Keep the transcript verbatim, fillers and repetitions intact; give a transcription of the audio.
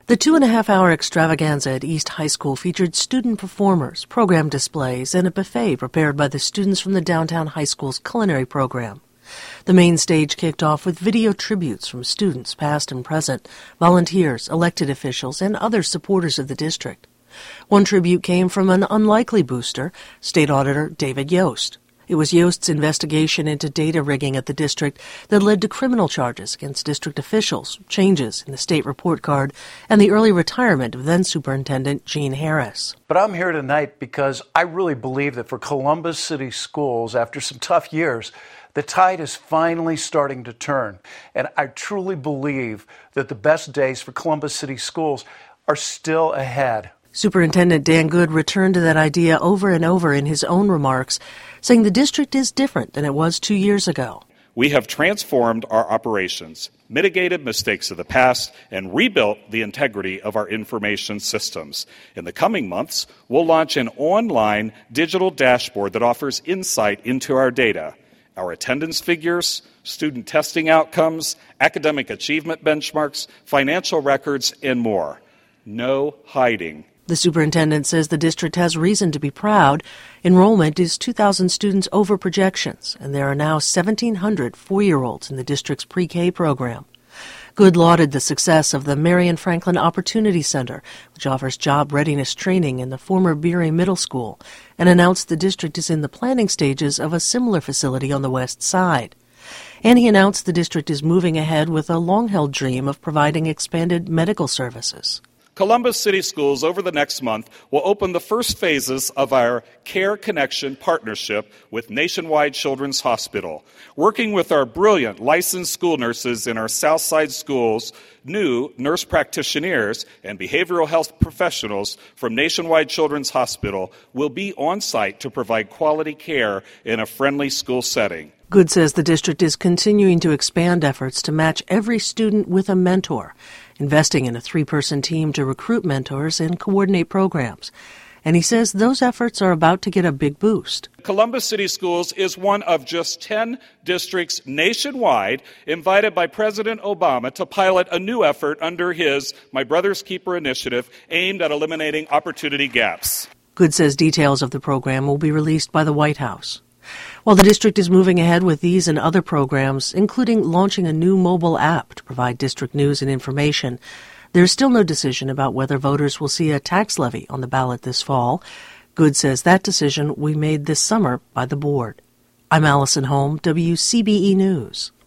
The two-and-a-half-hour extravaganza at East High School featured student performers, program displays, and a buffet prepared by the students from the downtown high school's culinary program. The main stage kicked off with video tributes from students, past and present, volunteers, elected officials, and other supporters of the district. One tribute came from an unlikely booster, State Auditor David Yost. It was Yost's investigation into data rigging at the district that led to criminal charges against district officials, changes in the state report card, and the early retirement of then-Superintendent Gene Harris. But I'm here tonight because I really believe that for Columbus City Schools, after some tough years, the tide is finally starting to turn. And I truly believe that the best days for Columbus City Schools are still ahead. Superintendent Dan Good returned to that idea over and over in his own remarks, saying the district is different than it was two years ago. We have transformed our operations, mitigated mistakes of the past, and rebuilt the integrity of our information systems. In the coming months, we'll launch an online digital dashboard that offers insight into our data, our attendance figures, student testing outcomes, academic achievement benchmarks, financial records, and more. No hiding. The superintendent says the district has reason to be proud. Enrollment is two thousand students over projections, and there are now seventeen hundred four-year-olds in the district's pre-K program. Good lauded the success of the Marion Franklin Opportunity Center, which offers job readiness training in the former Beery Middle School, and announced the district is in the planning stages of a similar facility on the west side. And he announced the district is moving ahead with a long-held dream of providing expanded medical services. Columbus City Schools over the next month will open the first phases of our Care Connection partnership with Nationwide Children's Hospital. Working with our brilliant licensed school nurses in our Southside schools, new nurse practitioners and behavioral health professionals from Nationwide Children's Hospital will be on site to provide quality care in a friendly school setting. Good says the district is continuing to expand efforts to match every student with a mentor, investing in a three-person team to recruit mentors and coordinate programs. And he says those efforts are about to get a big boost. Columbus City Schools is one of just ten districts nationwide invited by President Obama to pilot a new effort under his My Brother's Keeper initiative aimed at eliminating opportunity gaps. Good says details of the program will be released by the White House. While the district is moving ahead with these and other programs, including launching a new mobile app to provide district news and information, there is still no decision about whether voters will see a tax levy on the ballot this fall. Good says that decision will be made this summer by the board. I'm Allison Holm, W C B E News.